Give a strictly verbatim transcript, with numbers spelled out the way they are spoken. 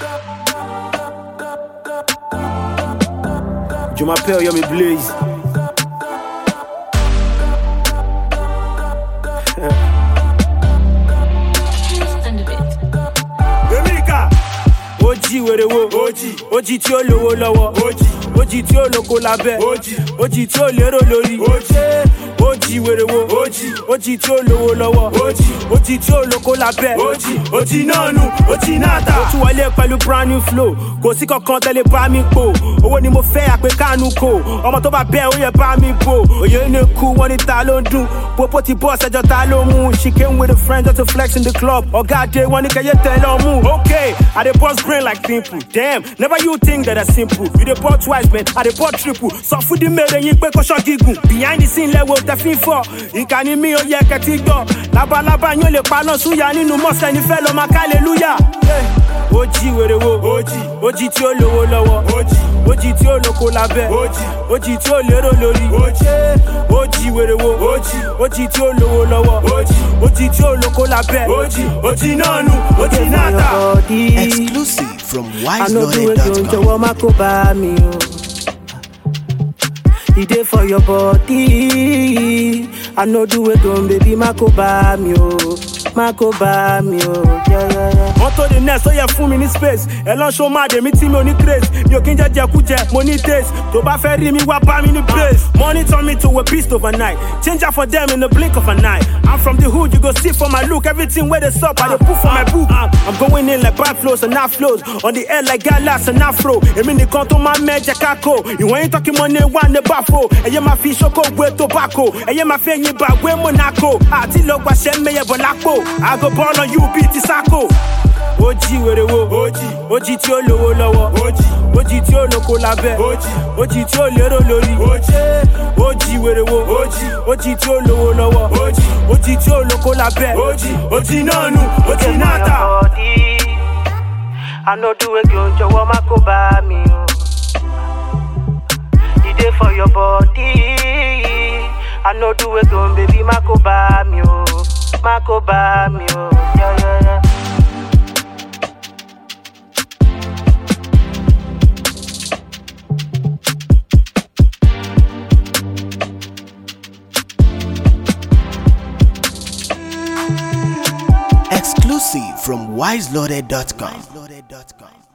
Jumapel, you're me blaze. Emika, Oji were wo, Oji, Oji tí ó lówó lọ́wọ́, Oji, Oji tí ó lóko lábẹ́, Oji, Oji tí ó lérò lórí, Oji, Oji were wo, Oji, Oji tí ó lówó lọ́wọ́, Oji, Oji tí ó lóko lábẹ́, Oji, Oji náà nù, Oji náà tà. Mo tún wọlé pẹ̀lú brand new flow, kò sí kankan tẹ́lẹ̀ bá mi pò, owó ni mo fẹ́ àpè kánú kò, ọmọ tó bá bẹ́ ó yẹ bá mi bò, òye ní kú wọn ní ta ló ń dún, popo ti bọ́ ṣẹjọ́ ta ló mú, she came with a friend just to flex in the club, ọ̀gá dé wọn ní kẹyẹ tẹ̀ lọ́ mú. Okay, I dey bust brain like pimple, damn, never you think that that's simple, you dey bust twice man, I dey bust triple, sọ fún di mèrè yín pé kó ṣọ́ gígùn, behind the scene level tẹ fi ń fọ́, ìkànnì mi ò yẹ kẹtí gbọ́, labalábá yín ò lè paná súyà nínú mọ́sẹ̀ nífẹ̀ẹ́ lọ́ máa hallelujah. Oji were wo, Oji, Oji tí ó lówó lọ́wọ́, Oji, Oji tí ó lóko lábẹ́, Oji, Oji tí ó lérò lórí, Oji, Oji were wo, Oji, Oji tí ó lówó lọ́wọ́, Oji, Oji tí ó lóko lábẹ́, Oji, Oji náà nù, Oji náà tà. Exclusive from wise loaded dot com. Jọ̀wọ́ má kó bá mi o. E dey for your body. I know do it on baby má kó bá mi o. Má kó bá mi o. Yeah, yeah, yeah. On to the next, ó yẹ fún mi ní space. Ẹ lọ show máa dé mi tí mi ò ní grace. Mi ò kí ń jẹ́ jẹkújẹ, mo ní taste. Tó bá fẹ́ rí mi wá bá mi ní base. Money turn me to a beast overnight. Change out for them in the blink of an eye. I'm from the hood, you go see for my look. Everything where they sup, I dey put for my book. I'm going in like bad flows and not flows. On the air like galas and afro. Èmi nìkan tó máa mẹ́jẹ kákò. Ìwọ̀n yín talking money wà ní báfò. Ẹyẹ máa fi ṣoko gbé tobacco. Ẹyẹ máa fi ẹyin bá gbé Monaco. Àti lọ gbàṣẹ mẹ́yẹ bọ̀ lápò. I go ball on you beat ti Sako. Oji were wo, Oji, Oji tí ó lówó lọ́wọ́, Oji, Oji tí ó lóko lábẹ́, Oji, Oji tí ó lérò lórí, Oji, Oji were wo, Oji, Oji tí ó lówó lọ́wọ́, Oji, Oji tí ó lóko lábẹ́, Oji, Oji náà nù, Oji náà tà. I know do it gan, jọ̀wọ́ má kó bá mi o. E dey for your body. I know do it gan, baby má kó bá mi o. Má kó bá mi o. Yeah, yeah, yeah. Exclusive from wise loaded dot com.